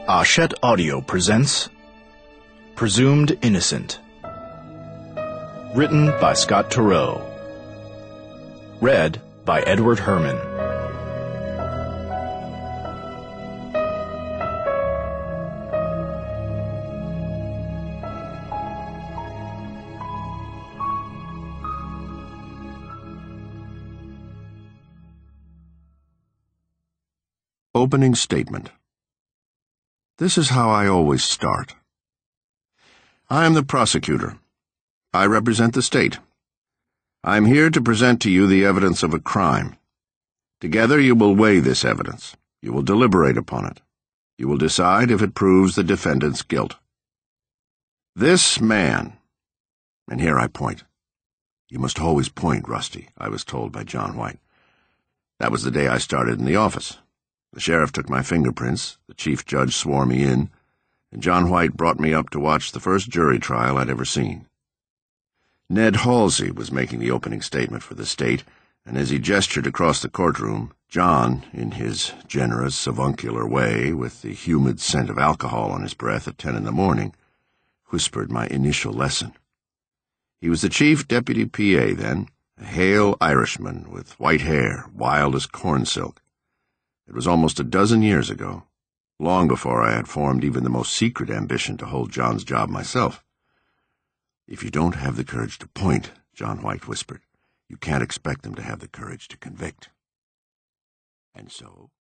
Hachette Audio presents Presumed Innocent. Written by Scott Turow. Read by Edward Herman. Opening statement. This is how I always start. I am the prosecutor. I represent the state. I am here to present to you the evidence of a crime. Together you will weigh this evidence. You will deliberate upon it. You will decide if it proves the defendant's guilt. This man, and here I point. You must always point, Rusty, I was told by John White. That was the day I started in the office. The sheriff took my fingerprints, the chief judge swore me in, and John White brought me up to watch the first jury trial I'd ever seen. Ned Halsey was making the opening statement for the state, and as he gestured across the courtroom, John, in his generous, avuncular way, with the humid scent of alcohol on his breath at 10 a.m, whispered my initial lesson. He was the chief deputy PA then, a hale Irishman with white hair, wild as corn silk. It was almost a dozen years ago, long before I had formed even the most secret ambition to hold John's job myself. "If you don't have the courage to point," John White whispered, "you can't expect them to have the courage to convict." And so